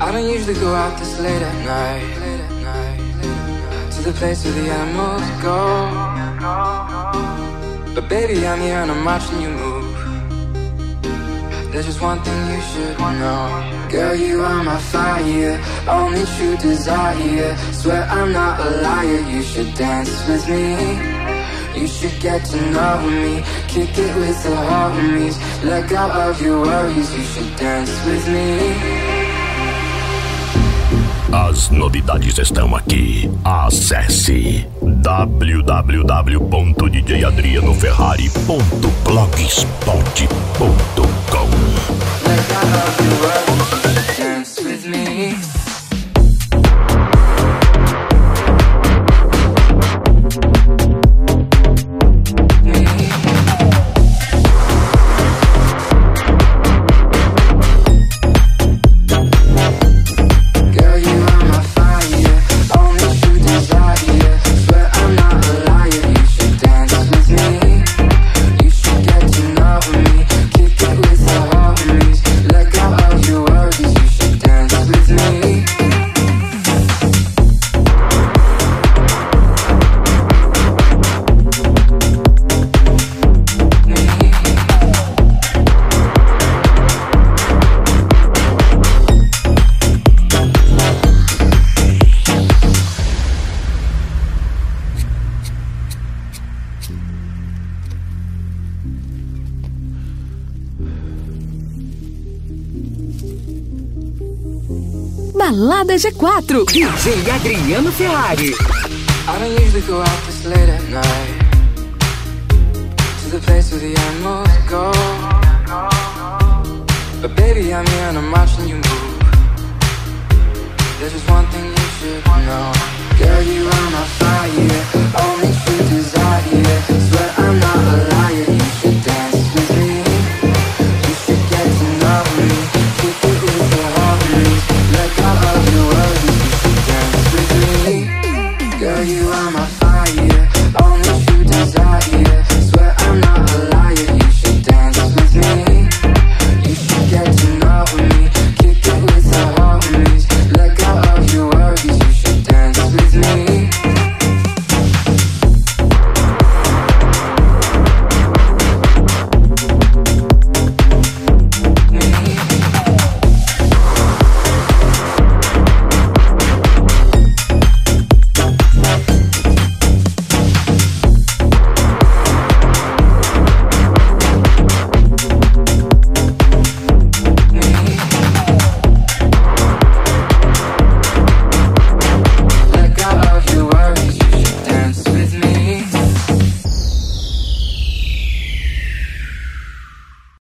I don't usually go out this late at night, to the place where the animals go. But baby, I'm here and I'm watching you move. There's just one thing you should know. Girl, you are my fire, only true desire. Swear I'm not a liar, you should dance with me. You should get to know me, kick it with the homies. Let go of your worries, you should dance with me. As novidades estão aqui. Acesse www.djadrianoferrari.blogspot.com. Let go of your worries, you should dance with me. Balada G4, DJ Adriano Ferrari. I don't usually go out this late at night, to the place where the animals go. But baby, I'm here and I'm watching you move.